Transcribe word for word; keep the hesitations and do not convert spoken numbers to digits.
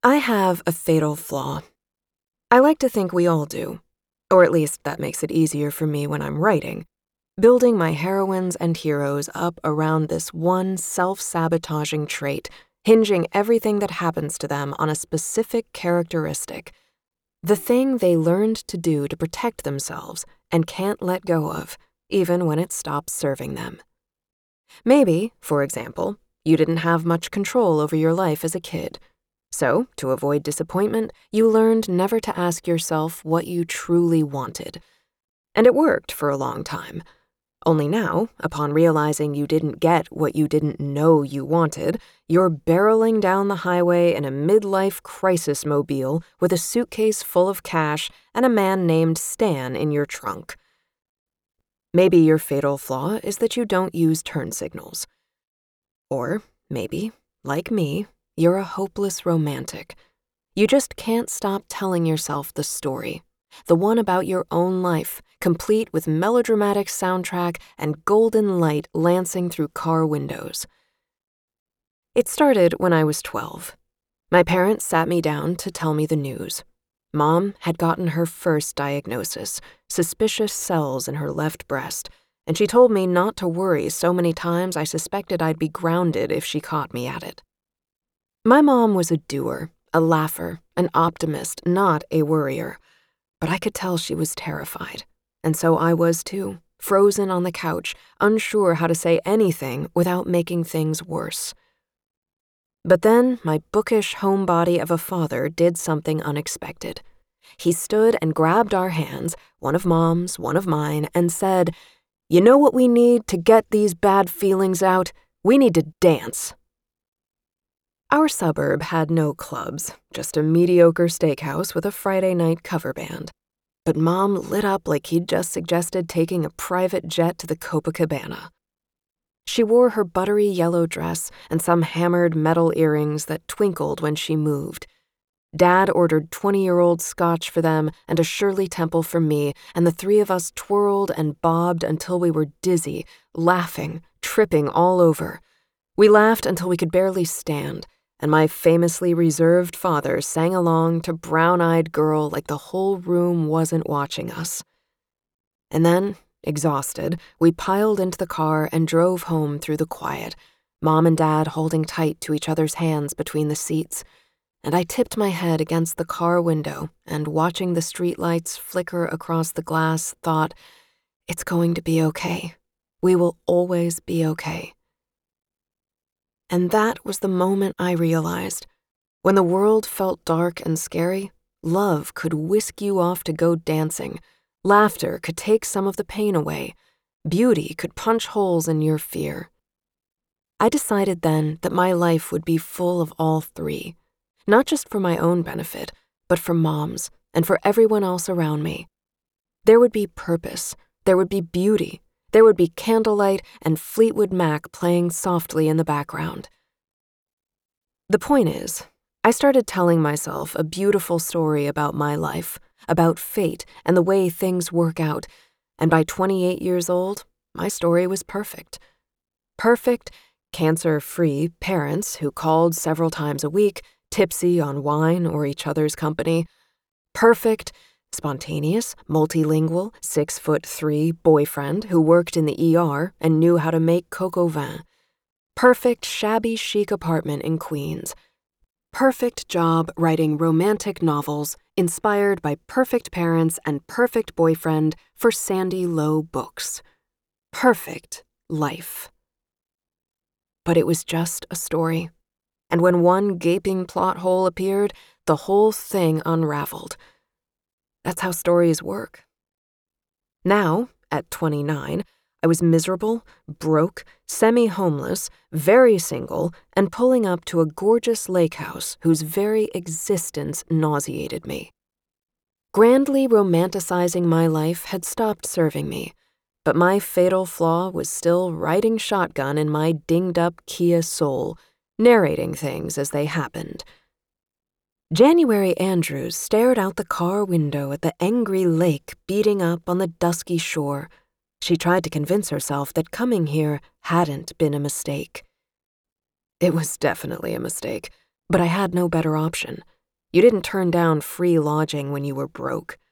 I have a fatal flaw. I like to think we all do, or at least that makes it easier for me when I'm writing, building my heroines and heroes up around this one self-sabotaging trait, hinging everything that happens to them on a specific characteristic, the thing they learned to do to protect themselves and can't let go of, even when it stops serving them. Maybe, for example, you didn't have much control over your life as a kid. So, to avoid disappointment, you learned never to ask yourself what you truly wanted. And it worked for a long time. Only now, upon realizing you didn't get what you didn't know you wanted, you're barreling down the highway in a midlife crisis mobile with a suitcase full of cash and a man named Stan in your trunk. Maybe your fatal flaw is that you don't use turn signals. Or maybe, like me, you're a hopeless romantic. You just can't stop telling yourself the story, the one about your own life, complete with melodramatic soundtrack and golden light lancing through car windows. It started when I was twelve. My parents sat me down to tell me the news. Mom had gotten her first diagnosis, suspicious cells in her left breast, and she told me not to worry so many times I suspected I'd be grounded if she caught me at it. My mom was a doer, a laugher, an optimist, not a worrier, but I could tell she was terrified, and so I was too, frozen on the couch, unsure how to say anything without making things worse. But then my bookish homebody of a father did something unexpected. He stood and grabbed our hands, one of Mom's, one of mine, and said, "You know what we need to get these bad feelings out? We need to dance." Our suburb had no clubs, just a mediocre steakhouse with a Friday night cover band. But Mom lit up like he'd just suggested taking a private jet to the Copacabana. She wore her buttery yellow dress and some hammered metal earrings that twinkled when she moved. Dad ordered twenty-year-old scotch for them and a Shirley Temple for me, and the three of us twirled and bobbed until we were dizzy, laughing, tripping all over. We laughed until we could barely stand, and my famously reserved father sang along to Brown-Eyed Girl like the whole room wasn't watching us. And then, exhausted, we piled into the car and drove home through the quiet, Mom and Dad holding tight to each other's hands between the seats, and I tipped my head against the car window and, watching the streetlights flicker across the glass, thought, "It's going to be okay. We will always be okay." And that was the moment I realized, when the world felt dark and scary, love could whisk you off to go dancing, laughter could take some of the pain away, beauty could punch holes in your fear. I decided then that my life would be full of all three, not just for my own benefit, but for Mom's and for everyone else around me. There would be purpose, there would be beauty, there would be candlelight and Fleetwood Mac playing softly in the background. The point is, I started telling myself a beautiful story about my life, about fate and the way things work out, and by twenty-eight years old, my story was perfect. Perfect, cancer-free parents who called several times a week, tipsy on wine or each other's company. Perfect, spontaneous, multilingual, six-foot-three boyfriend who worked in the E R and knew how to make coq au vin. Perfect, shabby chic apartment in Queens. Perfect job writing romantic novels inspired by perfect parents and perfect boyfriend for Sandy Lowe books. Perfect life. But it was just a story. And when one gaping plot hole appeared, the whole thing unraveled. That's how stories work. Now, at twenty-nine, I was miserable, broke, semi-homeless, very single, and pulling up to a gorgeous lake house whose very existence nauseated me. Grandly romanticizing my life had stopped serving me, but my fatal flaw was still riding shotgun in my dinged-up Kia Soul, narrating things as they happened. January Andrews stared out the car window at the angry lake beating up on the dusky shore. She tried to convince herself that coming here hadn't been a mistake. It was definitely a mistake, but I had no better option. You didn't turn down free lodging when you were broke.